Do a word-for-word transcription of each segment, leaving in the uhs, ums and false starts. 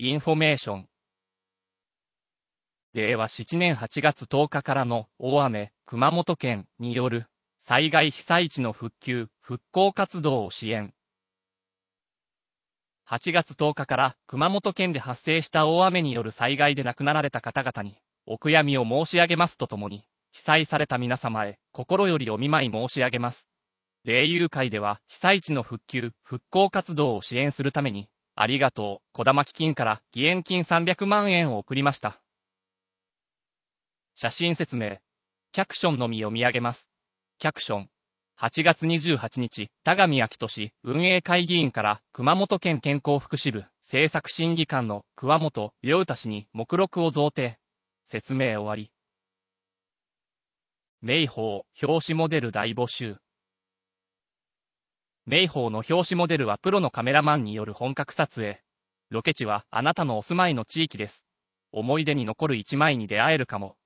インフォメーション。れいわしちねんはちがつとおかからの大雨、熊本県による災害被災地の復旧・復興活動を支援。はちがつとおかから熊本県で発生した大雨による災害で亡くなられた方々にお悔やみを申し上げますとともに、被災された皆様へ心よりお見舞い申し上げます。霊友会では被災地の復旧・復興活動を支援するために、ありがとう、こだま基金から義援金さんびゃくまんえんを送りました。写真説明。キャプションのみ読み上げます。キャプション。はちがつにじゅうはちにち、田上昭俊運営会議員から熊本県健康福祉部政策審議官の桑本良太氏に目録を贈呈。説明終わり。名宝表紙モデル大募集。名宝の表紙モデルはプロのカメラマンによる本格撮影。ロケ地はあなたのお住まいの地域です。思い出に残る一枚に出会えるかも。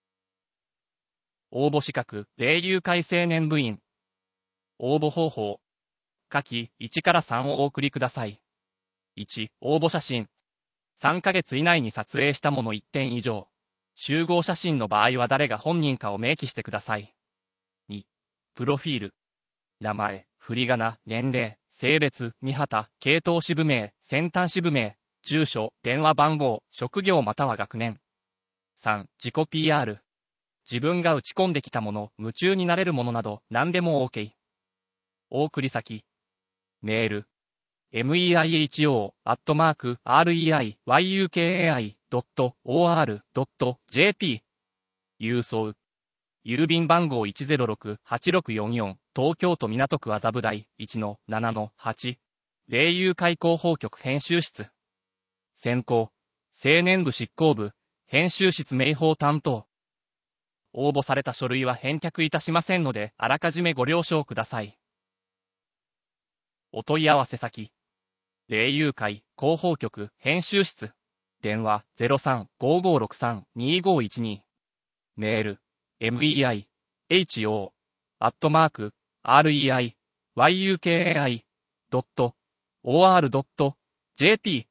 応募資格、霊友会青年部員。応募方法。下記いちからさんをお送りください。いち、応募写真。さんかげつ以内に撮影したものいってん以上。集合写真の場合は誰が本人かを明記してください。に、プロフィール。名前、振り仮名、年齢、性別、見旗、系統支部名、先端支部名、住所、電話番号、職業または学年。さん、自己 ピーアール。自分が打ち込んできたもの、夢中になれるものなど、何でも OK。お送り先。メール。メイホ アットマーク アールイーアイワイユーケーエーアイ ドット オーアール ドット ジェーピー。郵送。郵便番号 いちゼロろく はちろくよんよん、東京都港区麻布台 いちのななのはち。霊友会広報局編集室。選考。青年部執行部、編集室名宝担当。応募された書類は返却いたしませんので、あらかじめご了承ください。お問い合わせ先。霊友会広報局編集室。電話 ゼロさん ごーごーろくさん にーごーいちに。メール。メイホ アットマーク アールイーアイワイユーケーエーアイ ドット オーアール ドット ジェーピー